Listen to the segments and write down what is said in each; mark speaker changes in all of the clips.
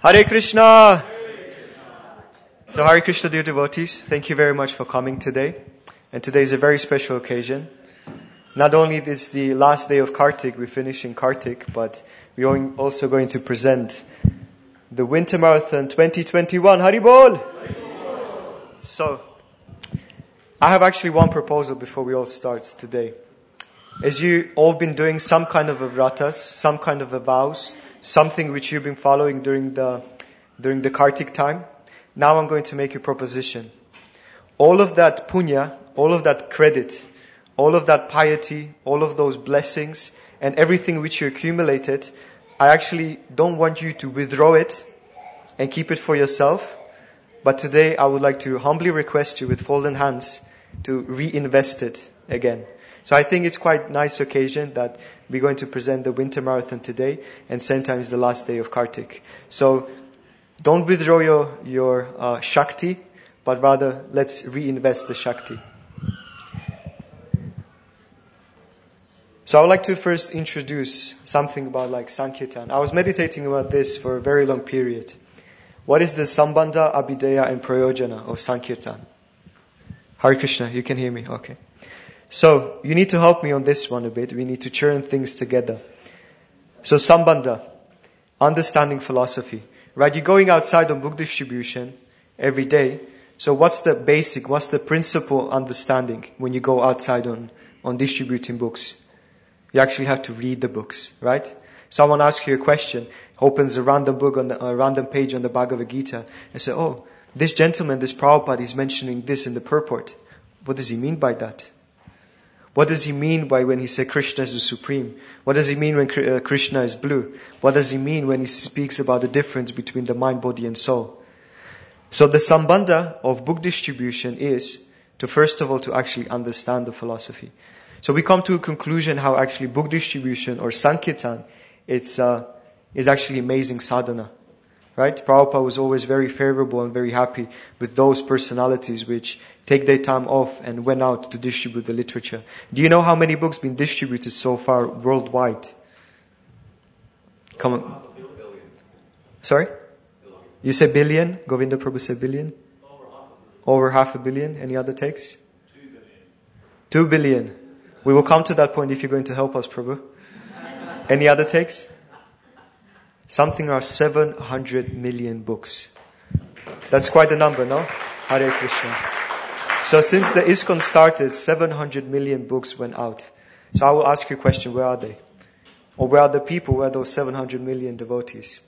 Speaker 1: Hare Krishna! So Hare Krishna, dear devotees, thank you very much for coming today. And today is a very special occasion. Not only is the last day of Kartik, we're finishing Kartik, but we're also going to present the Winter Marathon 2021. Haribol! So, I have actually one proposal before we all start today. As you all been doing some kind of a vratas, some kind of a vows, something which you've been following during the Kartik time, now I'm going to make a proposition. All of that punya, all of that credit, all of that piety, all of those blessings, and everything which you accumulated, I actually don't want you to withdraw it and keep it for yourself. But today I would like to humbly request you with folded hands to reinvest it again. So I think it's quite a nice occasion that we're going to present the Winter Marathon today, and same time is the last day of Kartik. So don't withdraw your Shakti, but rather let's reinvest the Shakti. So I would like to first introduce something about Sankirtan. I was meditating about this for a very long period. What is the Sambandha, Abhideya and Prayojana of Sankirtan? Hare Krishna, you can hear me? Okay. So, you need to help me on this one a bit. We need to churn things together. So, Sambandha, understanding philosophy. Right, you're going outside on book distribution every day. So, what's the principal understanding when you go outside on distributing books? You actually have to read the books, right? Someone asks you a question, opens a random book on a random page on the Bhagavad Gita, and say, oh, this gentleman, this Prabhupada is mentioning this in the purport. What does he mean by that? What does he mean by when he says Krishna is the supreme? What does he mean when Krishna is blue? What does he mean when he speaks about the difference between the mind, body and soul? So the sambandha of book distribution is to first of all to actually understand the philosophy. So we come to a conclusion how actually book distribution or Sankirtan is actually amazing sadhana. Right? Prabhupada was always very favorable and very happy with those personalities which take their time off and went out to distribute the literature. Do you know how many books been distributed so far worldwide? Come on. Sorry? You say billion? Govinda Prabhu said billion? Over half a billion. Any other takes? 2 billion. We will come to that point if you're going to help us, Prabhu. Any other takes? Something around 700 million books. That's quite a number, no? Hare Krishna. So since the ISKCON started, 700 million books went out. So I will ask you a question, where are they? Or where are the people, where are those 700 million devotees?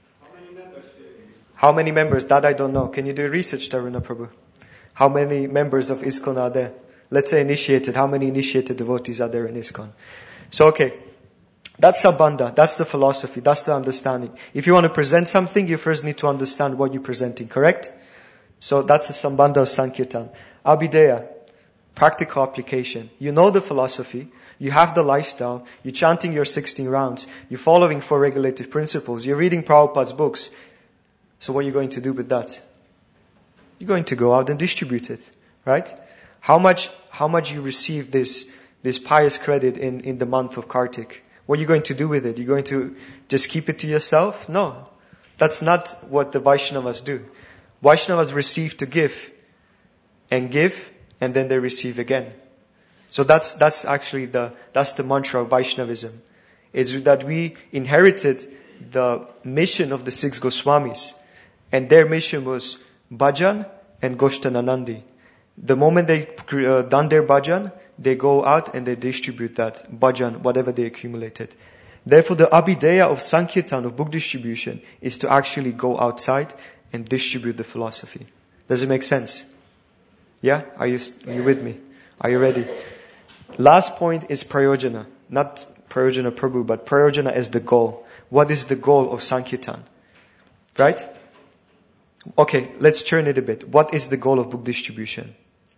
Speaker 1: How many members? That I don't know. Can you do research, Taruna Prabhu? How many members of ISKCON are there? Let's say initiated. How many initiated devotees are there in ISKCON? So okay. That's Sambandha, that's the philosophy, that's the understanding. If you want to present something, you first need to understand what you're presenting, correct? So that's the Sambandha of Sankirtan. Abhideya, practical application. You know the philosophy, you have the lifestyle, you're chanting your 16 rounds, you're following 4 regulative principles, you're reading Prabhupada's books. So what are you going to do with that? You're going to go out and distribute it, right? How much you receive this pious credit in the month of Kartik? What are you going to do with it? You're going to just keep it to yourself? No. That's not what the Vaishnavas do. Vaishnavas receive to give, and then they receive again. So that's actually that's the mantra of Vaishnavism. It's that we inherited the mission of the 6 Goswamis, and their mission was bhajan and goshtananandi. The moment they done their bhajan, they go out and they distribute that bhajan, whatever they accumulated. Therefore, the abhideya of Sankirtan, of book distribution, is to actually go outside and distribute the philosophy. Does it make sense? Yeah? Are you with me? Are you ready? Last point is prayojana. Not prayojana Prabhu, but prayojana as the goal. What is the goal of Sankirtan? Right? Okay, let's turn it a bit. What is the goal of book distribution?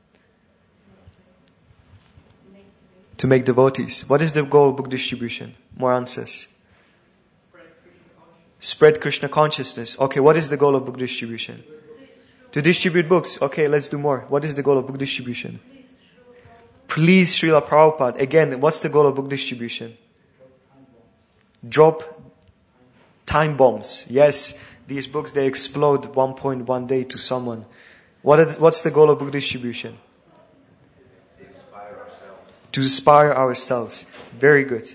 Speaker 1: To make devotees. What is the goal of book distribution? More answers. Spread Krishna consciousness. Okay, what is the goal of book distribution? To distribute books. Okay, let's do more. What is the goal of book distribution? Please Srila Prabhupada. Again, what's the goal of book distribution? Drop time bombs. Yes, these books, they explode one day to someone. What's the goal of book distribution? To inspire ourselves. Very good.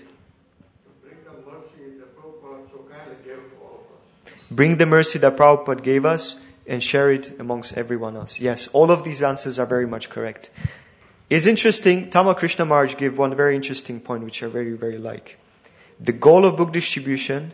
Speaker 1: Bring the mercy that Prabhupada gave us and share it amongst everyone else. Yes, all of these answers are very much correct. It's interesting, Tama Krishna Maharaj gave one very interesting point which I very, very like. The goal of book distribution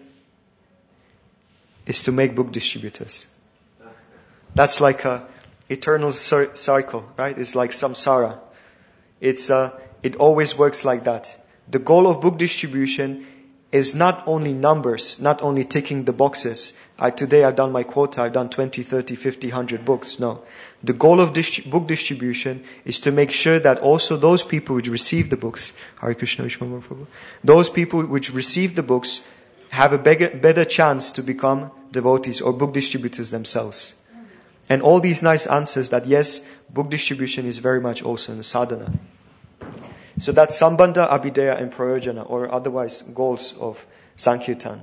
Speaker 1: is to make book distributors. That's like a eternal cycle, right? It's like samsara. It always works like that. The goal of book distribution is not only numbers, not only ticking the boxes. Today I've done my quota, I've done 20, 30, 50, 100 books. No. The goal of book distribution is to make sure that also those people which receive the books, Hare Krishna, Vishnu Prabhu, those people which receive the books have a better chance to become devotees or book distributors themselves. And all these nice answers that yes, book distribution is very much also in sadhana. So that's Sambandha, Abhideya and Prayojana, or otherwise goals of Sankirtan.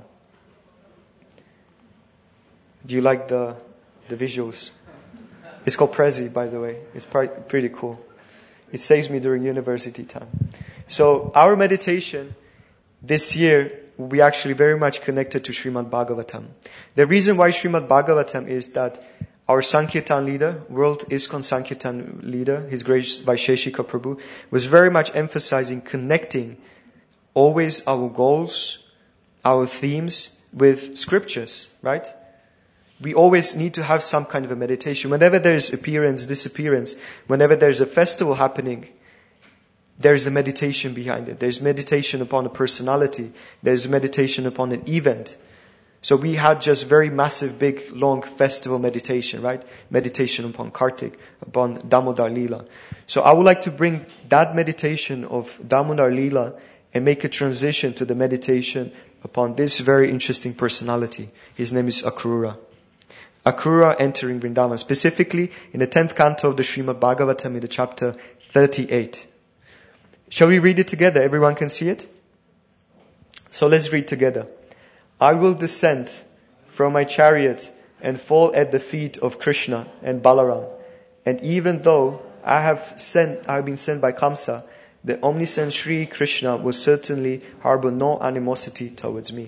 Speaker 1: Do you like the visuals? It's called Prezi, by the way. It's pretty cool. It saves me during university time. So our meditation this year will be actually very much connected to Srimad Bhagavatam. The reason why Srimad Bhagavatam is that our Sankirtan leader, World ISKCON Sankirtan leader, His Grace Vaisheshika Prabhu, was very much emphasizing connecting always our goals, our themes with scriptures, right? We always need to have some kind of a meditation. Whenever there's appearance, disappearance, whenever there's a festival happening, there's a meditation behind it. There's meditation upon a personality. There's meditation upon an event. So we had just very massive, big, long festival meditation, right? Meditation upon Kartik, upon Damodar Leela. So I would like to bring that meditation of Damodar Leela and make a transition to the meditation upon this very interesting personality. His name is Akrura. Akrura entering Vrindavan, specifically in the 10th canto of the Srimad Bhagavatam in the chapter 38. Shall we read it together? Everyone can see it? So let's read together. I will descend from my chariot and fall at the feet of Krishna and Balaram. And even though I have been sent by Kamsa, the omniscient Sri Krishna will certainly harbor no animosity towards me.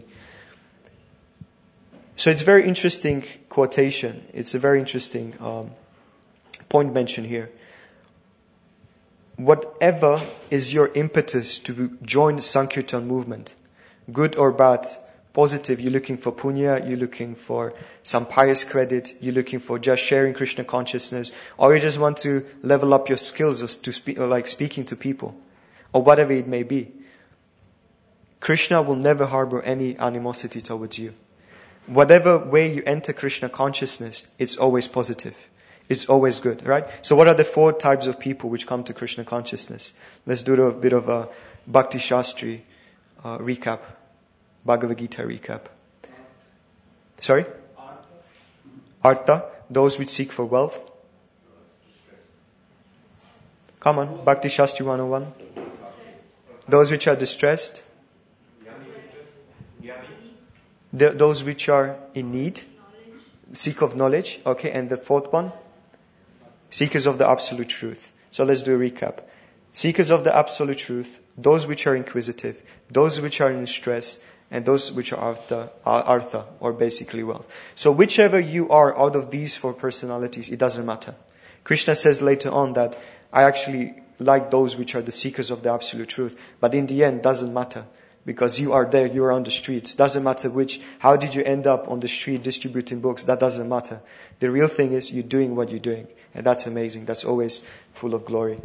Speaker 1: So it's a very interesting quotation. It's a very interesting point mentioned here. Whatever is your impetus to join the Sankirtan movement, good or bad, positive, you're looking for punya, you're looking for some pious credit, you're looking for just sharing Krishna consciousness, or you just want to level up your skills to speak, like speaking to people, or whatever it may be. Krishna will never harbor any animosity towards you. Whatever way you enter Krishna consciousness, it's always positive. It's always good, right? So what are the 4 types of people which come to Krishna consciousness? Let's do a bit of a Bhakti Shastri recap. Bhagavad Gita recap. Sorry? Artha. Those which seek for wealth. Come on, Bhakti Shastri 101. Those which are distressed. Those which are in need. Seek of knowledge. Okay, and the 4th one? Seekers of the absolute truth. So let's do a recap. Seekers of the absolute truth, those which are inquisitive, those which are in distress, and those which are artha, or basically wealth. So whichever you are out of these 4 personalities, it doesn't matter. Krishna says later on that I actually like those which are the seekers of the absolute truth. But in the end, doesn't matter. Because you are there, you are on the streets. Doesn't matter how did you end up on the street distributing books. That doesn't matter. The real thing is you're doing what you're doing. And that's amazing. That's always full of glory.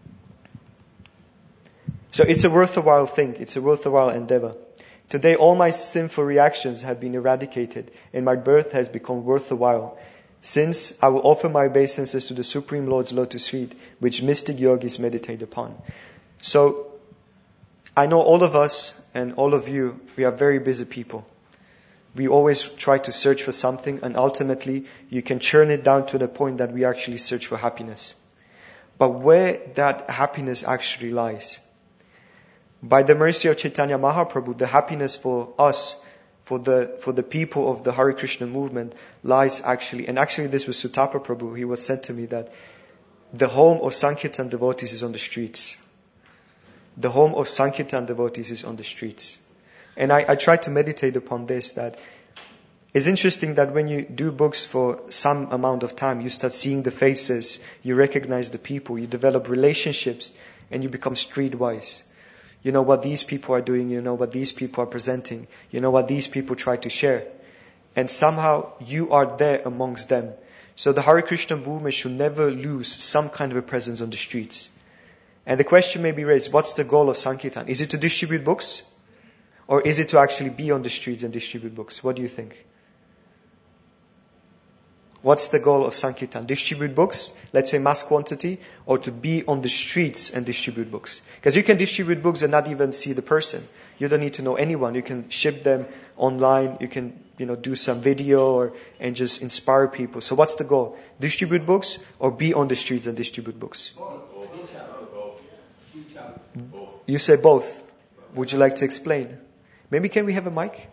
Speaker 1: So it's a worthwhile thing. It's a worthwhile endeavor. Today all my sinful reactions have been eradicated and my birth has become worthwhile. Since I will offer my obeisances to the Supreme Lord's lotus feet, which mystic yogis meditate upon. So, I know all of us and all of you, we are very busy people. We always try to search for something and ultimately you can churn it down to the point that we actually search for happiness. But where that happiness actually lies, by the mercy of Chaitanya Mahaprabhu, the happiness for us, for the people of the Hare Krishna movement lies actually, and actually this was Sutapa Prabhu, he was said to me that the home of Sankirtan devotees is on the streets. The home of Sankirtan devotees is on the streets. And I try to meditate upon this, that it's interesting that when you do books for some amount of time, you start seeing the faces, you recognize the people, you develop relationships, and you become streetwise. You know what these people are doing, you know what these people are presenting, you know what these people try to share. And somehow you are there amongst them. So the Hare Krishna movement should never lose some kind of a presence on the streets. And the question may be raised, what's the goal of Sankirtan? Is it to distribute books? Or is it to actually be on the streets and distribute books? What do you think? What's the goal of Sankirtan? Distribute books, let's say mass quantity, or to be on the streets and distribute books? Because you can distribute books and not even see the person. You don't need to know anyone. You can ship them online. You can, do some video and just inspire people. So what's the goal? Distribute books or be on the streets and distribute books? You say both. Would you like to explain? Maybe can we have a mic?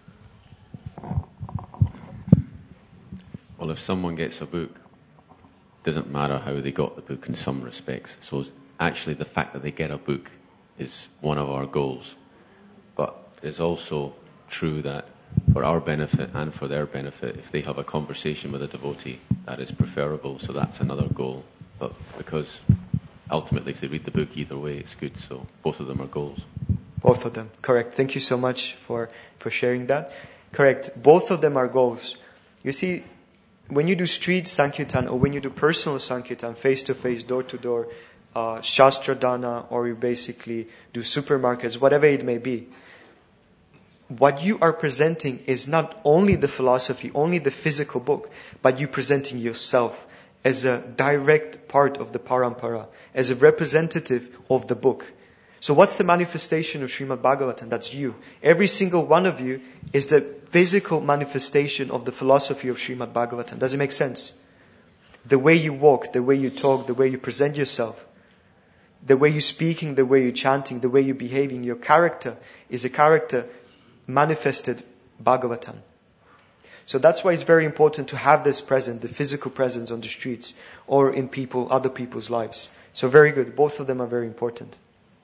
Speaker 2: Well, if someone gets a book, it doesn't matter how they got the book in some respects. So actually the fact that they get a book is one of our goals. But it's also true that for our benefit and for their benefit, if they have a conversation with a devotee, that is preferable. So that's another goal. But because ultimately if they read the book either way, it's good. So both of them are goals.
Speaker 1: Both of them. Correct. Thank you so much for sharing that. Correct. Both of them are goals. You see, when you do street Sankirtan or when you do personal Sankirtan, face-to-face, door-to-door, Shastra Dana, or you basically do supermarkets, whatever it may be, what you are presenting is not only the philosophy, only the physical book, but you presenting yourself as a direct part of the parampara, as a representative of the book. So what's the manifestation of Srimad Bhagavatam? That's you. Every single one of you is the physical manifestation of the philosophy of Srimad Bhagavatam. Does it make sense? The way you walk, the way you talk, the way you present yourself, the way you're speaking, the way you're chanting, the way you're behaving, your character is a character manifested Bhagavatam. So that's why it's very important to have this present, the physical presence on the streets or in other people's lives. So very good. Both of them are very important.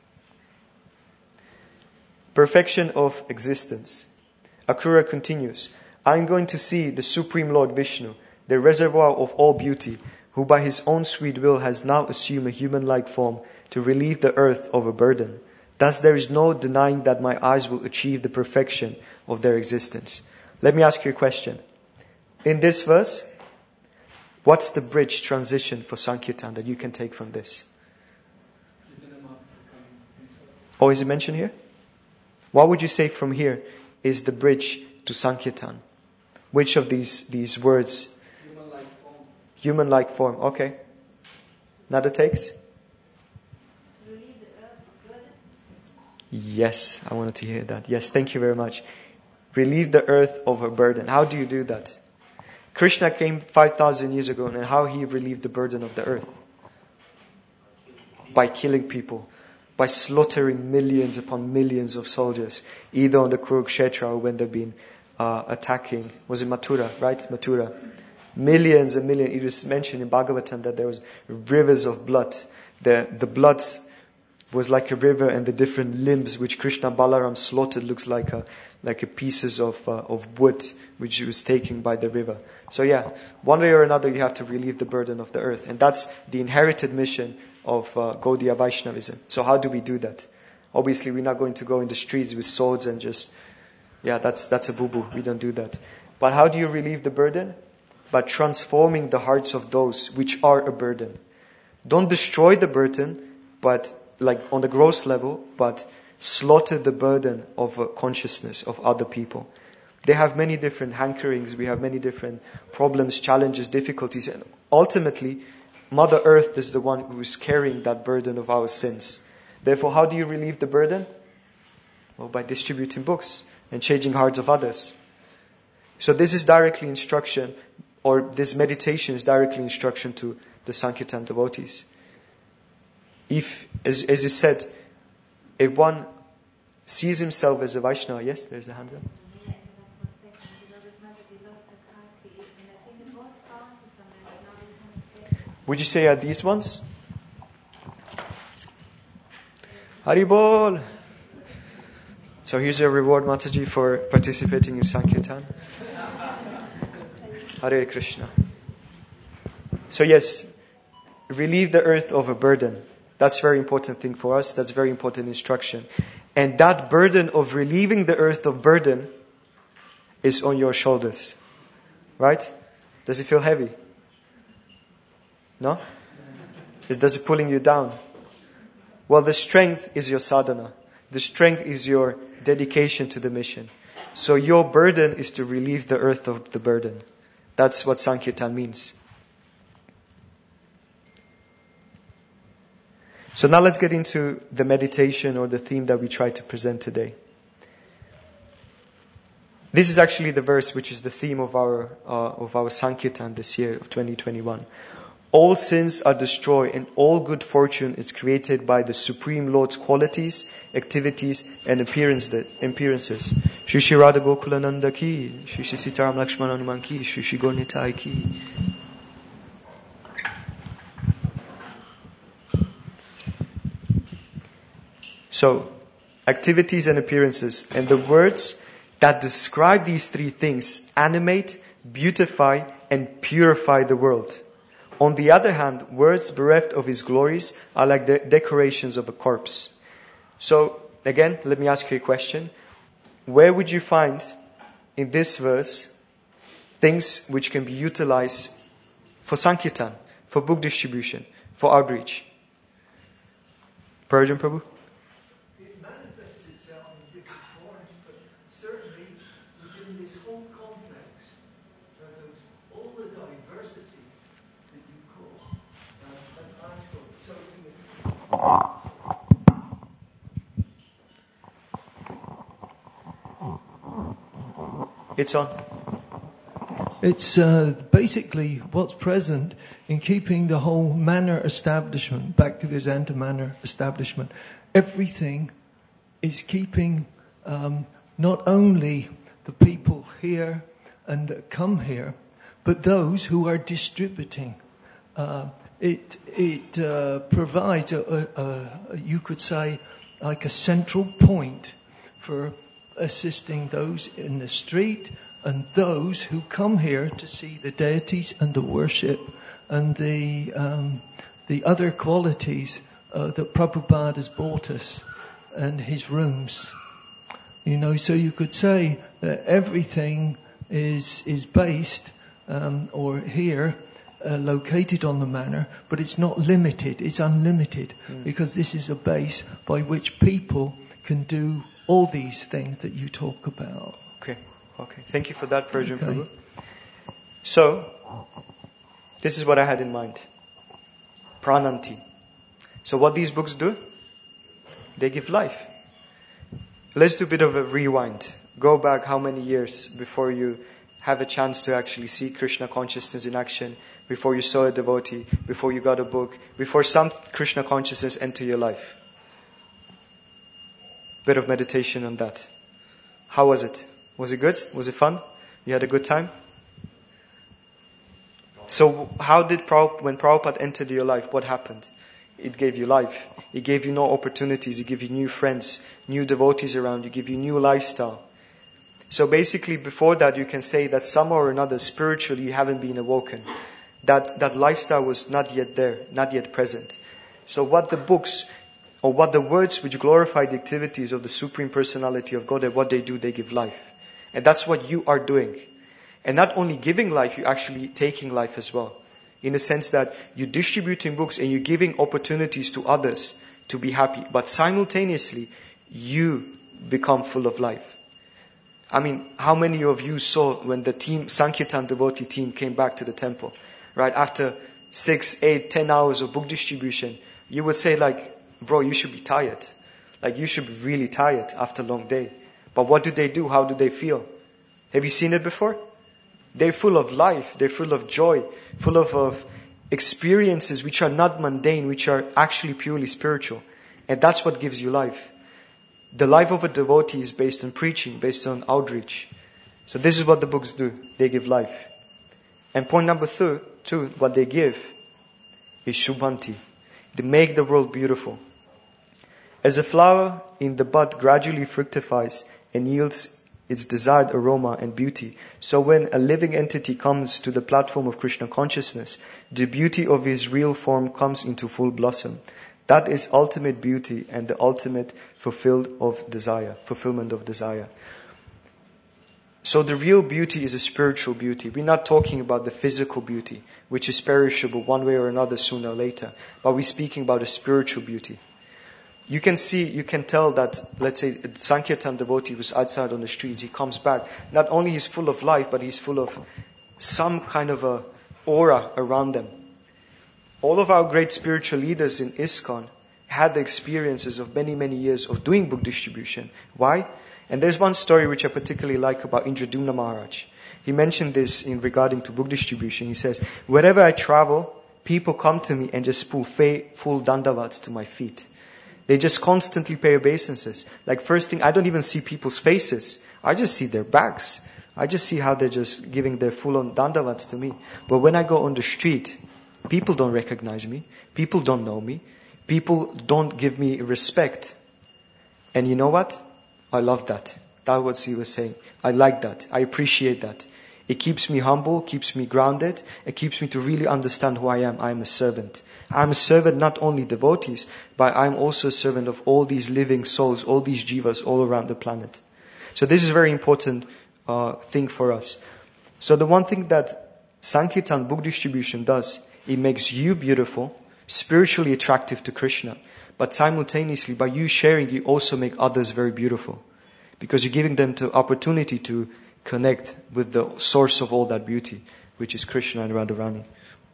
Speaker 1: Perfection of existence. Akrura continues, I am going to see the Supreme Lord Vishnu, the reservoir of all beauty, who by his own sweet will has now assumed a human-like form to relieve the earth of a burden. Thus there is no denying that my eyes will achieve the perfection of their existence. Let me ask you a question. In this verse, what's the bridge transition for Sankirtan that you can take from this? Oh, is it mentioned here? What would you say from here is the bridge to Sankirtan? Which of these words?
Speaker 3: Human-like form.
Speaker 1: Human-like form, okay. Another takes? Yes, I wanted to hear that. Yes, thank you very much. Relieve the earth of her burden. How do you do that? Krishna came 5,000 years ago, and how he relieved the burden of the earth? By killing people. By slaughtering millions upon millions of soldiers, either on the Kurukshetra or when they've been attacking. Was it Mathura, right? Mathura. Millions and millions. It was mentioned in Bhagavatam that there was rivers of blood. The blood was like a river, and the different limbs which Krishna Balaram slaughtered looks like a pieces of wood which he was taking by the river. So yeah, one way or another you have to relieve the burden of the earth, and that's the inherited mission of Gaudiya Vaishnavism. So how do we do that? Obviously we're not going to go in the streets with swords and just, that's a boo-boo. We don't do that. But how do you relieve the burden? By transforming the hearts of those which are a burden. Don't destroy the burden, but like on the gross level, but slaughter the burden of consciousness of other people. They have many different hankerings. We have many different problems, challenges, difficulties. And ultimately, Mother Earth is the one who is carrying that burden of our sins. Therefore, how do you relieve the burden? Well, by distributing books and changing hearts of others. So this is directly instruction, or this meditation is directly instruction to the Sankirtan devotees. If, as is said, if one sees himself as a Vaishnava, yes, there's a hand up. Would you say are these ones? Haribol! So here's your reward, Mataji, for participating in Sankirtan. Hare Krishna. So yes, relieve the earth of a burden. That's a very important thing for us. That's very important instruction. And that burden of relieving the earth of burden is on your shoulders. Right? Does it feel heavy? No? Does it pulling you down? Well, the strength is your sadhana. The strength is your dedication to the mission. So your burden is to relieve the earth of the burden. That's what Sankirtan means. So now let's get into the meditation or the theme that we try to present today. This is actually the verse which is the theme of our Sankirtan this year of 2021. All sins are destroyed and all good fortune is created by the Supreme Lord's qualities, activities and appearances. Shri Shri Radha Gokulananda ki, Shri Shri Sitaram Lakshmana Hanuman ki, Shri Shri Gaur Nitai ki. So, activities and appearances. And the words that describe these three things animate, beautify and purify the world. On the other hand, words bereft of his glories are like the decorations of a corpse. So, again, let me ask you a question. Where would you find in this verse things which can be utilized for Sankirtan, for book distribution, for outreach? Parajan Prabhu?
Speaker 3: It manifests itself in different forms, but certainly within this whole complex, there's all the diversities that you call an ASCO. So
Speaker 1: It's on.
Speaker 3: it's basically what's present in keeping the whole manor establishment, Bhaktivedanta manor establishment. Everything is keeping not only the people here and that come here, but those who are distributing. It provides you could say, like a central point for assisting those in the street and those who come here to see the deities and the worship and the other qualities that Prabhupada has brought us and his rooms. You know, so you could say that everything is based or here located on the manor, but it's not limited, it's unlimited, because this is a base by which people can do all these things that you talk about.
Speaker 1: Okay. Thank you for that, Parajan Prabhu. So, this is what I had in mind. Prananti. So what these books do? They give life. Let's do a bit of a rewind. Go back how many years before you have a chance to actually see Krishna consciousness in action, before you saw a devotee, before you got a book, before some Krishna consciousness entered your life. Bit of meditation on that. How was it? Was it good? Was it fun? You had a good time? So how did when Prabhupada entered your life, what happened? It gave you life. It gave you new opportunities. It gave you new friends, new devotees around you, give you new lifestyle. So basically before that you can say that somehow or another spiritually you haven't been awoken. That lifestyle was not yet there, not yet present. So what the books or what the words which glorify the activities of the Supreme Personality of Godhead, what they do, they give life. And that's what you are doing. And not only giving life, you're actually taking life as well. In the sense that you're distributing books and you're giving opportunities to others to be happy. But simultaneously, you become full of life. I mean, how many of you saw when the team, Sankirtan devotee team came back to the temple? Right, after 6, 8, 10 hours of book distribution, you would say like, bro, you should be tired. Like you should be really tired after a long day. But what do they do? How do they feel? Have you seen it before? They're full of life. They're full of joy. Full of experiences which are not mundane, which are actually purely spiritual. And that's what gives you life. The life of a devotee is based on preaching, based on outreach. So this is what the books do. They give life. And point number two, what they give is Shubhanti. They make the world beautiful. As a flower in the bud gradually fructifies and yields its desired aroma and beauty, so when a living entity comes to the platform of Krishna consciousness, the beauty of his real form comes into full blossom. That is ultimate beauty and the ultimate fulfillment of desire. So the real beauty is a spiritual beauty. We're not talking about the physical beauty, which is perishable one way or another sooner or later. But we're speaking about a spiritual beauty. You can tell that, let's say, a Sankirtan devotee was outside on the streets. He comes back. Not only he's full of life, but he's full of some kind of a aura around them. All of our great spiritual leaders in ISKCON had the experiences of many, many years of doing book distribution. Why? And there's one story which I particularly like about Indradumna Maharaj. He mentioned this in regarding to book distribution. He says, wherever I travel, people come to me and just pull full dandavats to my feet. They just constantly pay obeisances. Like first thing, I don't even see people's faces. I just see their backs. I just see how they're just giving their full-on dandavats to me. But when I go on the street, people don't recognize me. People don't know me. People don't give me respect. And you know what? I love that. That's what he was saying. I like that. I appreciate that. It keeps me humble, keeps me grounded. It keeps me to really understand who I am. I am a servant. I'm a servant not only devotees, but I'm also a servant of all these living souls, all these jivas all around the planet. So this is a very important thing for us. So the one thing that Sankirtan book distribution does, it makes you beautiful, spiritually attractive to Krishna. But simultaneously, by you sharing, you also make others very beautiful. Because you're giving them the opportunity to connect with the source of all that beauty, which is Krishna and Radharani.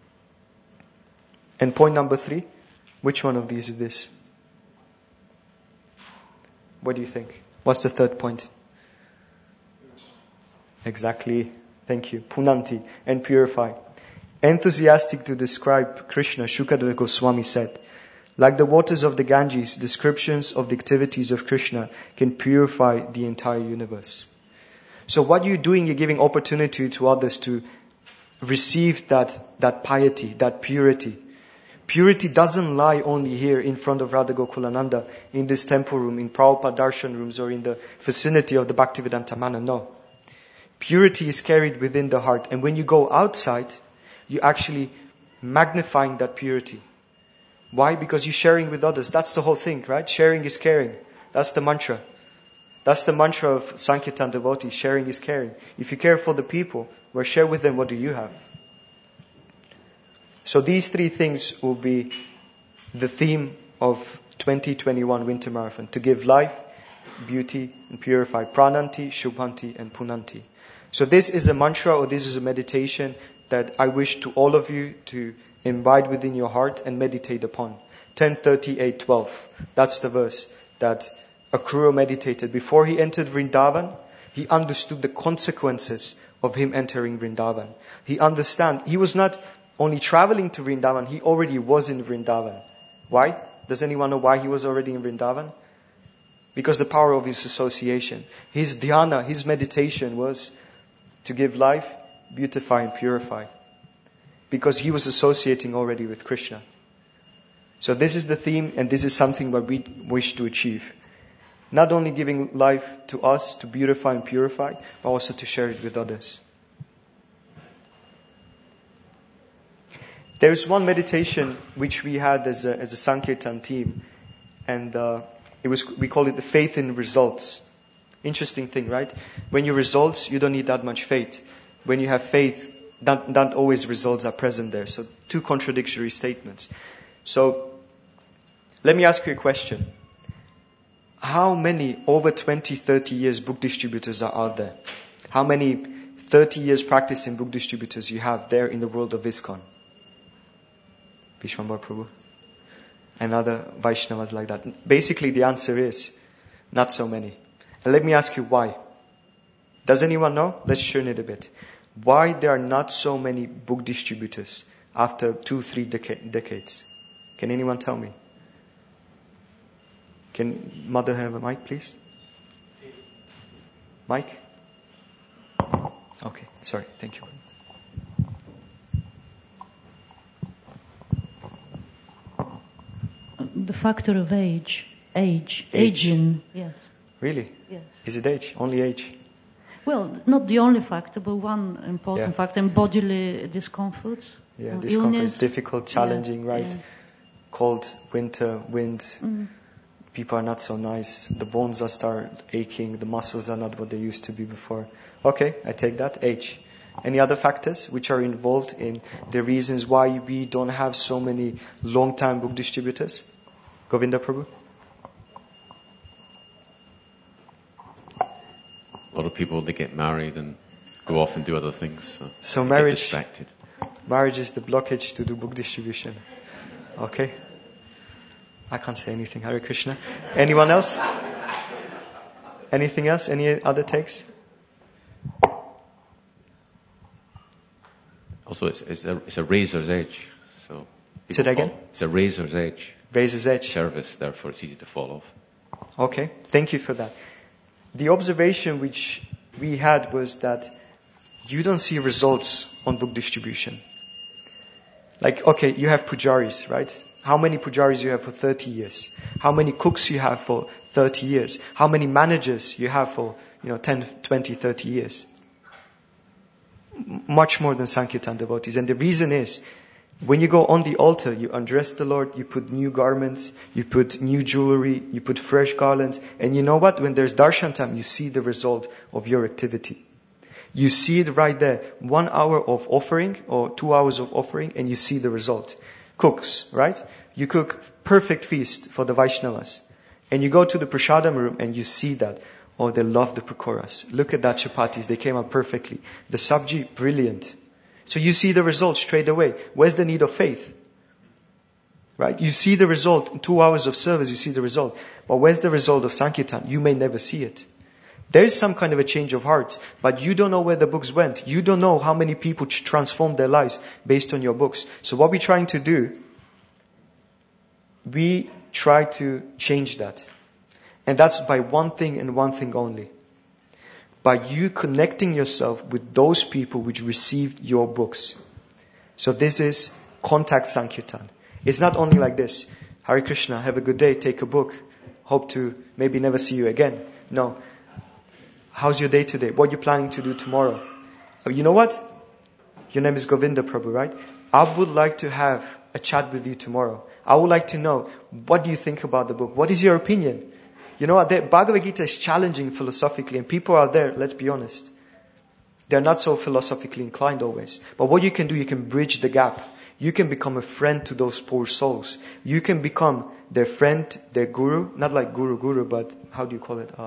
Speaker 1: And point number 3, which one of these is this? What do you think? What's the third point? Exactly. Thank you. Punanti, and purify. Enthusiastic to describe Krishna, Shukadeva Goswami said, like the waters of the Ganges, descriptions of the activities of Krishna can purify the entire universe. So what you're doing, you're giving opportunity to others to receive that piety, that purity. Purity doesn't lie only here in front of Radha Gokulananda, in this temple room, in Prabhupada darshan rooms, or in the vicinity of the Bhaktivedanta Mana. No. Purity is carried within the heart. And when you go outside, you're actually magnifying that purity. Why? Because you're sharing with others. That's the whole thing, right? Sharing is caring. That's the mantra. That's the mantra of Sankirtan devotees. Sharing is caring. If you care for the people, well, share with them what do you have. So these 3 things will be the theme of 2021 Winter Marathon. To give life, beauty, and purify. Prananti, Shubhanti, and Punanti. So this is a mantra, or this is a meditation that I wish to all of you to imbibe within your heart and meditate upon. 10:38:12. That's the verse that Akrura meditated. Before he entered Vrindavan, he understood the consequences of him entering Vrindavan. He was not only traveling to Vrindavan, he already was in Vrindavan. Why? Does anyone know why he was already in Vrindavan? Because the power of his association. His dhyana, his meditation was to give life, beautify and purify. Because he was associating already with Krishna. So this is the theme, and this is something that we wish to achieve. Not only giving life to us, to beautify and purify, but also to share it with others. There's one meditation which we had as a Sankirtan team, and we call it the faith in results. Interesting thing, right? When you results, you don't need that much faith. When you have faith, not always results are present there. So 2 contradictory statements. So let me ask you a question. How many over 20, 30 years book distributors are out there? How many 30 years practicing book distributors you have there in the world of ISKCON? Vishwambar Prabhu. And other Vaishnavas like that. Basically the answer is not so many. And let me ask you why. Does anyone know? Let's churn it a bit. Why there are not so many book distributors after 2-3 decades? Can anyone tell me? Can Mother have a mic, please? Mike? Okay, sorry, thank you.
Speaker 4: The factor of aging, yes.
Speaker 1: Really?
Speaker 4: Yes.
Speaker 1: Is it age? Only age?
Speaker 4: Well, not the only factor, but one important factor, and bodily discomforts.
Speaker 1: Yeah, discomfort is
Speaker 4: illness.
Speaker 1: difficult, challenging, right?
Speaker 4: Yeah.
Speaker 1: Cold, winter, wind. People are not so nice. The bones are start aching. The muscles are not what they used to be before. Okay, I take that. Age. Any other factors which are involved in the reasons why we don't have so many long-time book distributors? Govinda Prabhu?
Speaker 2: A lot of people, they get married and go off and do other things.
Speaker 1: So
Speaker 2: they
Speaker 1: marriage-
Speaker 2: get distracted.
Speaker 1: Marriage is the blockage to do book distribution. Okay? I can't say anything. Hare Krishna. Anyone else? Anything else? Any other takes?
Speaker 2: Also, it's a razor's edge. So
Speaker 1: Say that
Speaker 2: people
Speaker 1: again?
Speaker 2: It's a razor's edge
Speaker 1: Razor's edge.
Speaker 2: service, therefore it's easy to fall off.
Speaker 1: Okay, thank you for that. The observation which we had was that you don't see results on book distribution. Like, okay, you have pujaris, right? How many pujaris you have for 30 years? How many cooks you have for 30 years? How many managers you have for, 10, 20, 30 years? Much more than Sankirtan devotees. And the reason is, when you go on the altar, you undress the Lord, you put new garments, you put new jewelry, you put fresh garlands. And you know what? When there's darshan time, you see the result of your activity. You see it right there. 1 hour of offering or 2 hours of offering, and you see the result. Cooks, right? You cook perfect feast for the Vaishnavas. And you go to the prasadam room and you see that. Oh, they love the pakoras. Look at that chapatis. They came out perfectly. The sabji, brilliant. So you see the result straight away. Where's the need of faith? Right? You see the result. In 2 hours of service, you see the result. But where's the result of Sankirtan? You may never see it. There is some kind of a change of hearts, but you don't know where the books went. You don't know how many people transformed their lives based on your books. So what we're trying to do, we try to change that. And that's by one thing and one thing only. By you connecting yourself with those people which received your books. So this is contact Sankirtan. It's not only like this. Hare Krishna, have a good day, take a book. Hope to maybe never see you again. No. How's your day today? What are you planning to do tomorrow? You know what? Your name is Govinda Prabhu, right? I would like to have a chat with you tomorrow. I would like to know, what do you think about the book? What is your opinion? You know what? Bhagavad Gita is challenging philosophically, and people are there, let's be honest. They're not so philosophically inclined always. But what you can do, you can bridge the gap. You can become a friend to those poor souls. You can become their friend, their guru. Not like guru, but how do you call it?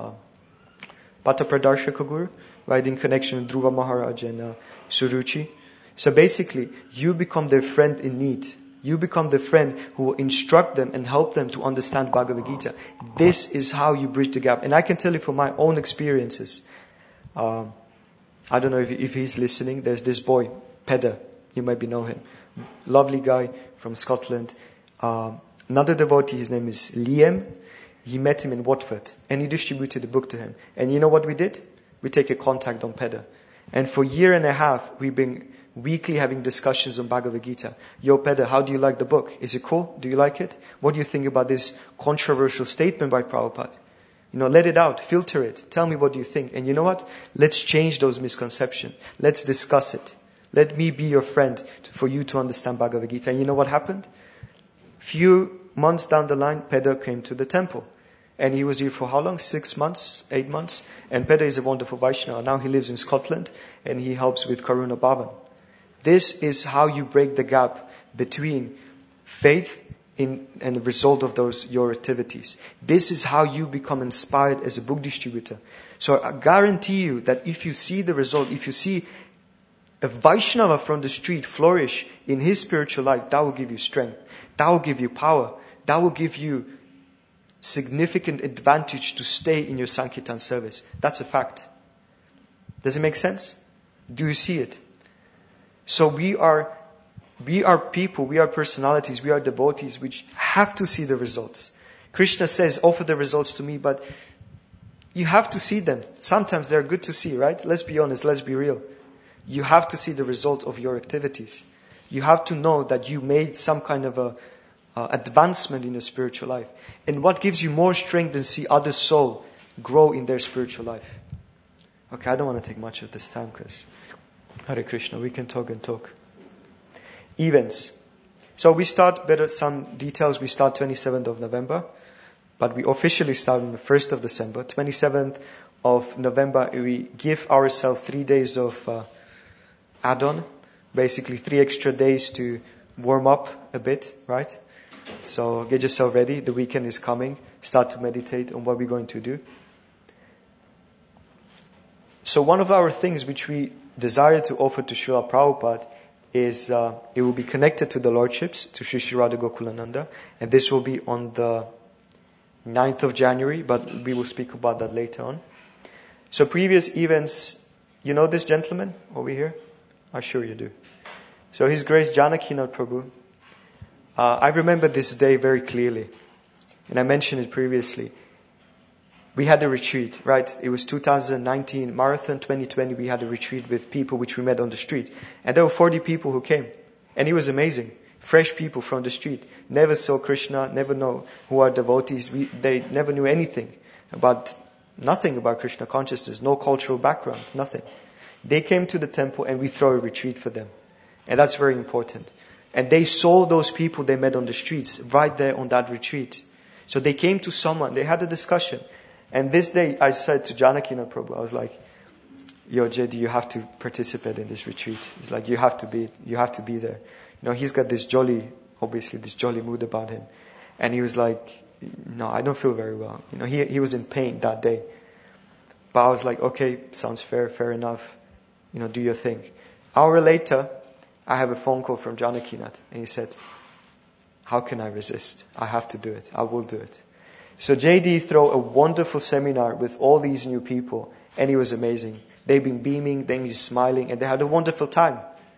Speaker 1: Patapradarshaka Guru, right, in connection with Dhruva Maharaj and Suruchi. So basically, you become their friend in need. You become the friend who will instruct them and help them to understand Bhagavad Gita. This is how you bridge the gap. And I can tell you from my own experiences. I don't know if he's listening. There's this boy, Peder. You maybe know him. Lovely guy from Scotland. Another devotee, his name is Liam. He met him in Watford and he distributed the book to him. And you know what we did? We take a contact on Peder. And for a year and a half, we've been weekly having discussions on Bhagavad Gita. Yo, Peder, how do you like the book? Is it cool? Do you like it? What do you think about this controversial statement by Prabhupada? Let it out, filter it. Tell me what you think. And you know what? Let's change those misconceptions. Let's discuss it. Let me be your friend for you to understand Bhagavad Gita. And you know what happened? Few months down the line, Peder came to the temple. And he was here for how long? 6 months? 8 months? And Peder is a wonderful Vaishnava. Now he lives in Scotland and he helps with Karuna Bhavan. This is how you break the gap between faith and the result of your activities. This is how you become inspired as a book distributor. So I guarantee you that if you see the result, if you see a Vaishnava from the street flourish in his spiritual life, that will give you strength. That will give you power. That will give you significant advantage to stay in your Sankirtan service. That's a fact. Does it make sense? Do you see it? So we are people, we are personalities, we are devotees which have to see the results. Krishna says, offer the results to me, but you have to see them. Sometimes they're good to see, right? Let's be honest, let's be real. You have to see the result of your activities. You have to know that you made some kind of a advancement in your spiritual life. And what gives you more strength than see other soul grow in their spiritual life? Okay, I don't want to take much of this time because Hare Krishna, we can talk and talk. Events. So we start, better some details, we start 27th of November, but we officially start on the 1st of December. 27th of November, we give ourselves 3 days of add-on, basically 3 extra days to warm up a bit, right? So get yourself ready, the weekend is coming, start to meditate on what we're going to do. So one of our things which we desire to offer to Srila Prabhupada is it will be connected to the Lordships, to Sri Sri Radha Gokulananda, and this will be on the 9th of January, but we will speak about that later on. So previous events, you know this gentleman over here? I'm sure you do. So His Grace Janakinath Prabhu, I remember this day very clearly, and I mentioned it previously. We had a retreat, right? It was 2019, Marathon 2020, we had a retreat with people which we met on the street. And there were 40 people who came. And it was amazing. Fresh people from the street. Never saw Krishna, never know who are devotees. They never knew anything nothing about Krishna consciousness, no cultural background, nothing. They came to the temple and we throw a retreat for them. And that's very important. And they saw those people they met on the streets right there on that retreat. So they came to someone, they had a discussion. And this day I said to Janakinath Prabhu, I was like, yo, JD, you have to participate in this retreat. It's like, you have to be there. You know, he's got this jolly mood about him. And he was like, no, I don't feel very well. You know, he was in pain that day. But I was like, okay, sounds fair enough. You know, do your thing. Hour later, I have a phone call from Janakinath. And he said, how can I resist? I have to do it. I will do it. So JD threw a wonderful seminar with all these new people. And it was amazing. They've been beaming, they've been smiling, and they had a wonderful time.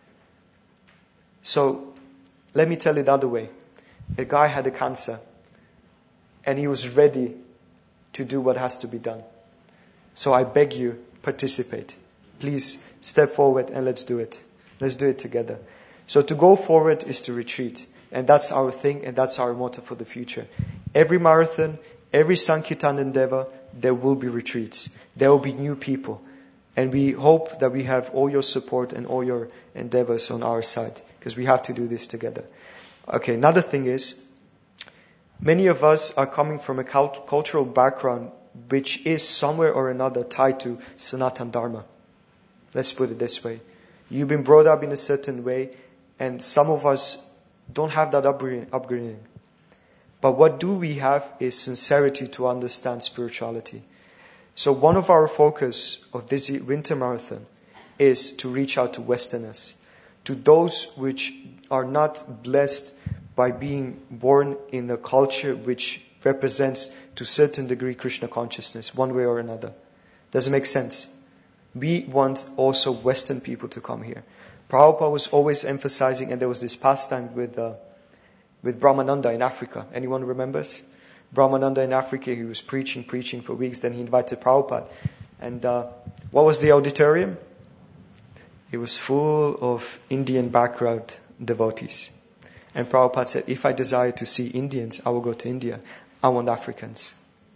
Speaker 1: So, let me tell it the other way. A guy had a cancer. And he was ready to do what has to be done. So I beg you, participate. Please step forward and let's do it. Let's do it together. So to go forward is to retreat. And that's our thing and that's our motto for the future. Every marathon, every Sankirtan endeavor, there will be retreats. There will be new people. And we hope that we have all your support and all your endeavors on our side. Because we have to do this together. Okay, another thing is, many of us are coming from a cultural background which is somewhere or another tied to Sanatan Dharma. Let's put it this way. You've been brought up in a certain way, and some of us don't have that upbringing. But what do we have is sincerity to understand spirituality. So one of our focus of this winter marathon is to reach out to Westerners, to those which are not blessed by being born in a culture which represents to a certain degree Krishna consciousness, one way or another. Does it make sense? We want also Western people to come here. Prabhupada was always emphasizing, and there was this pastime with Brahmananda in Africa. Anyone remembers? Brahmananda in Africa, he was preaching for weeks, then he invited Prabhupada. And what was the auditorium? It was full of Indian background devotees. And Prabhupada said, if I desire to see Indians, I will go to India. I want Africans.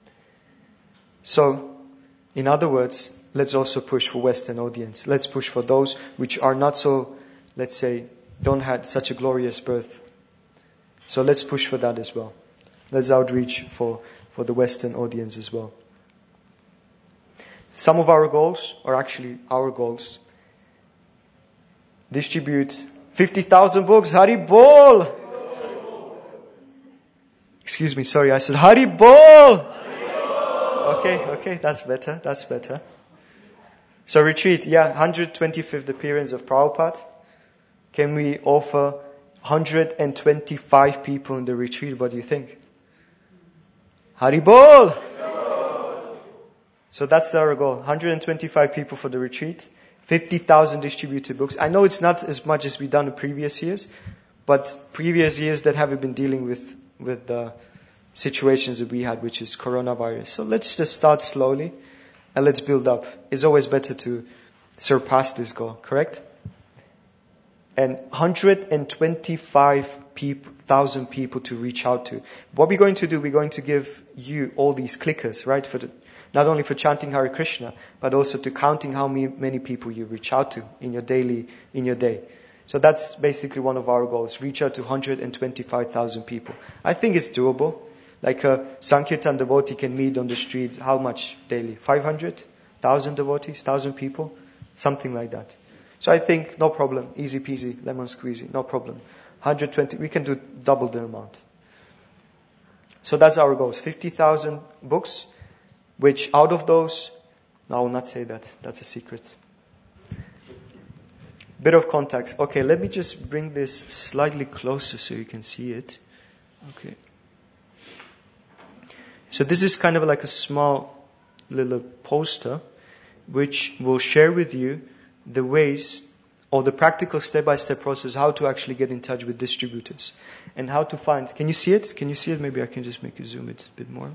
Speaker 1: So, in other words, let's also push for Western audience. Let's push for those which are not so, let's say, don't have such a glorious birth. So let's push for that as well. Let's outreach for the Western audience as well. Some of our goals are actually our goals. Distribute 50,000 books. Hari Bol! Excuse me, sorry, I said Hari Bol! Okay, that's better. So retreat, 125th appearance of Prabhupada. Can we offer 125 people in the retreat? What do you think? Hari Bol! So that's our goal. 125 people for the retreat. 50,000 distributed books. I know it's not as much as we've done in previous years, but previous years that haven't been dealing with the situations that we had, which is coronavirus. So let's just start slowly and let's build up. It's always better to surpass this goal, correct? And 125,000 people to reach out to. What we're going to do, we're going to give you all these clickers, right? Not only for chanting Hare Krishna, but also to counting how many people you reach out to in your day. So that's basically one of our goals. Reach out to 125,000 people. I think it's doable. Like a Sankirtan devotee can meet on the street, how much daily? 500? 1,000 devotees? 1,000 people? Something like that. So I think, no problem. Easy peasy, lemon squeezy, no problem. 120, we can do double the amount. So that's our goals. 50,000 books, which out of those, no, I will not say that. That's a secret. Bit of context. Okay, let me just bring this slightly closer so you can see it. Okay. So this is kind of like a small little poster which will share with you the ways or the practical step-by-step process how to actually get in touch with distributors and how to find. Can you see it? Can you see it? Maybe I can just make you zoom it a bit more.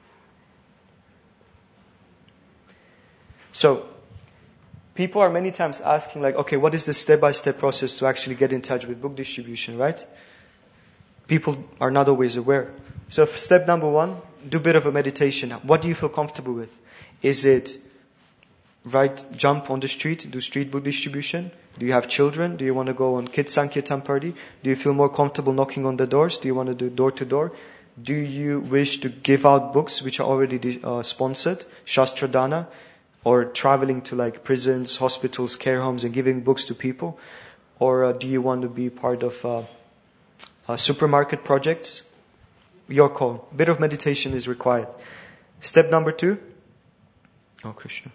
Speaker 1: So, people are many times asking like, okay, what is the step-by-step process to actually get in touch with book distribution, right? People are not always aware. So step number 1, do a bit of a meditation. What do you feel comfortable with? Is it jump on the street, do street book distribution? Do you have children? Do you want to go on Kids Sankirtan party? Do you feel more comfortable knocking on the doors? Do you want to do door-to-door? Do you wish to give out books which are already sponsored, Shastradana? Or traveling to like prisons, hospitals, care homes and giving books to people? Or do you want to be part of supermarket projects? Your call. A bit of meditation is required. Step number 2. Oh, Krishna.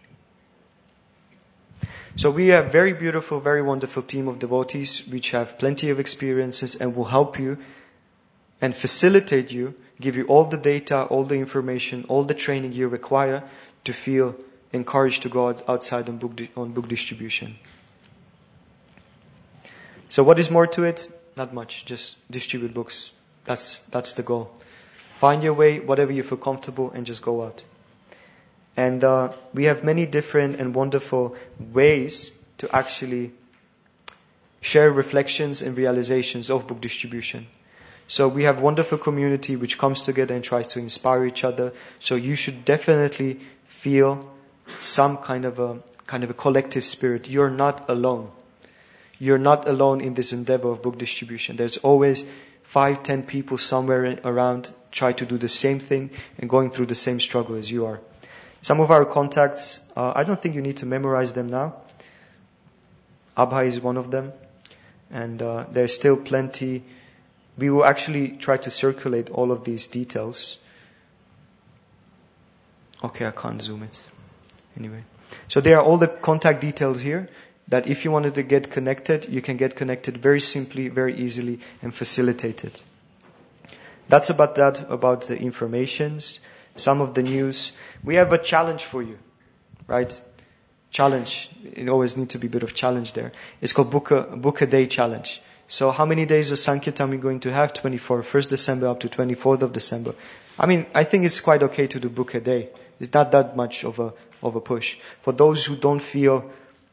Speaker 1: So we have very beautiful, very wonderful team of devotees which have plenty of experiences and will help you and facilitate you, give you all the data, all the information, all the training you require to feel encouraged to go outside on book distribution. So what is more to it? Not much. Just distribute books. That's the goal. Find your way, whatever you feel comfortable, and just go out. And we have many different and wonderful ways to actually share reflections and realizations of book distribution. So we have a wonderful community which comes together and tries to inspire each other. So you should definitely feel some kind of a collective spirit. You're not alone. You're not alone in this endeavor of book distribution. There's always 5-10 people somewhere around try to do the same thing and going through the same struggle as you are. Some of our contacts, I don't think you need to memorize them now. Abhay is one of them. And there's still plenty. We will actually try to circulate all of these details. Okay, I can't zoom it. Anyway. So there are all the contact details here that if you wanted to get connected, you can get connected very simply, very easily, and facilitate it. That's about the informations, some of the news. We have a challenge for you, right? Challenge. It always needs to be a bit of challenge there. It's called Book a Day Challenge. So how many days of Sankirtan are we going to have? 1st December up to 24th of December. I mean, I think it's quite okay to do book a day. It's not that much of a push. For those who don't feel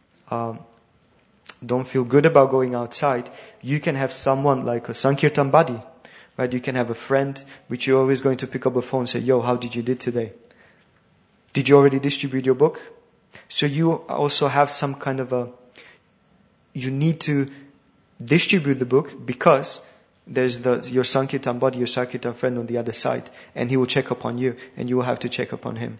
Speaker 1: good about going outside, you can have someone like a Sankirtan buddy, right? You can have a friend which you're always going to pick up a phone and say, yo, how did you do today? Did you already distribute your book? So you also have some kind of you need to distribute the book because there's your Sankirtan buddy, your Sankirtan friend on the other side, and he will check upon you and you will have to check upon him.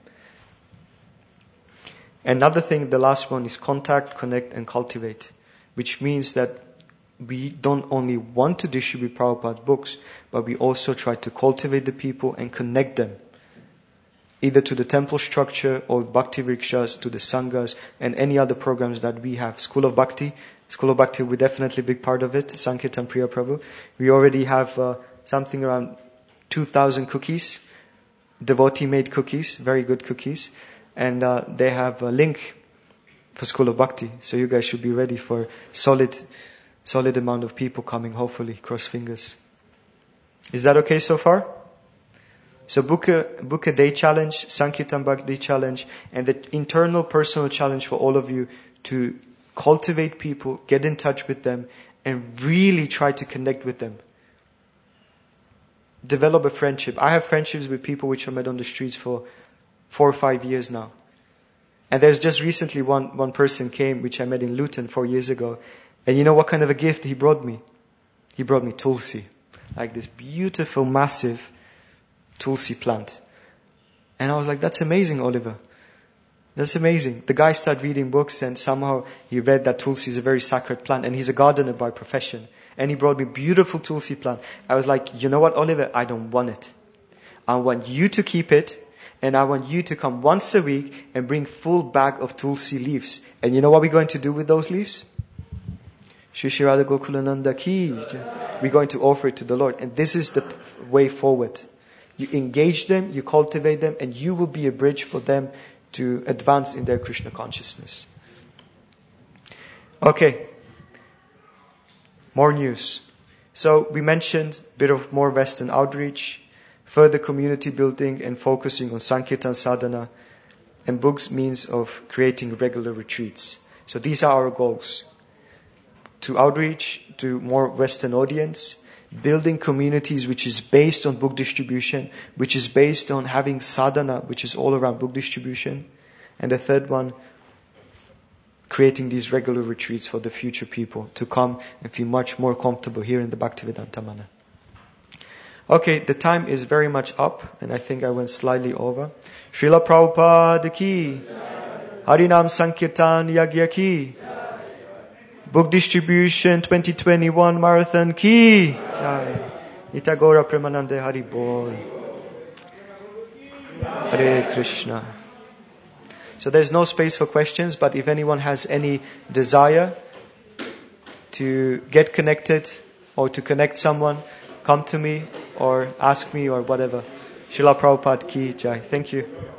Speaker 1: Another thing, the last one, is contact, connect, and cultivate, which means that we don't only want to distribute Prabhupada's books, but we also try to cultivate the people and connect them, either to the temple structure or Bhakti Vrikshas, to the Sanghas, and any other programs that we have. School of Bhakti, we're definitely a big part of it. Sankirtan Priya Prabhu. We already have something around 2,000 cookies, devotee-made cookies, very good cookies. And they have a link for School of Bhakti. So you guys should be ready for solid amount of people coming, hopefully. Cross fingers. Is that okay so far? So book a day challenge, Sankirtan Bhakti challenge, and the internal personal challenge for all of you to cultivate people, get in touch with them, and really try to connect with them. Develop a friendship. I have friendships with people which I met on the streets for 4 or 5 years now. And there's just recently one person came, which I met in Luton 4 years ago. And you know what kind of a gift he brought me? He brought me tulsi. Like this beautiful, massive tulsi plant. And I was like, that's amazing, Oliver. That's amazing. The guy started reading books and somehow he read that tulsi is a very sacred plant. And he's a gardener by profession. And he brought me beautiful tulsi plant. I was like, you know what, Oliver? I don't want it. I want you to keep it. And I want you to come once a week and bring full bag of tulsi leaves. And you know what we're going to do with those leaves? Shri Shri Radha Gokulananda ki. We're going to offer it to the Lord. And this is the way forward. You engage them, you cultivate them, and you will be a bridge for them to advance in their Krishna consciousness. Okay. More news. So we mentioned a bit of more Western outreach, further community building and focusing on Sankirtan Sadhana, and books means of creating regular retreats. So these are our goals. To outreach to more Western audience, building communities which is based on book distribution, which is based on having sadhana, which is all around book distribution. And the third one, creating these regular retreats for the future people to come and feel much more comfortable here in the Bhaktivedanta Mana. Okay, the time is very much up, and I think I went slightly over. Srila Prabhupada ki, Harinam Sankirtan Yagya ki, Book Distribution 2021 Marathon ki, Jai. Nitagora Premanande Hari Bol. Hare Krishna. So there's no space for questions, but if anyone has any desire to get connected or to connect someone, come to me or ask me or whatever. Srila Prabhupada ki jai. Thank you.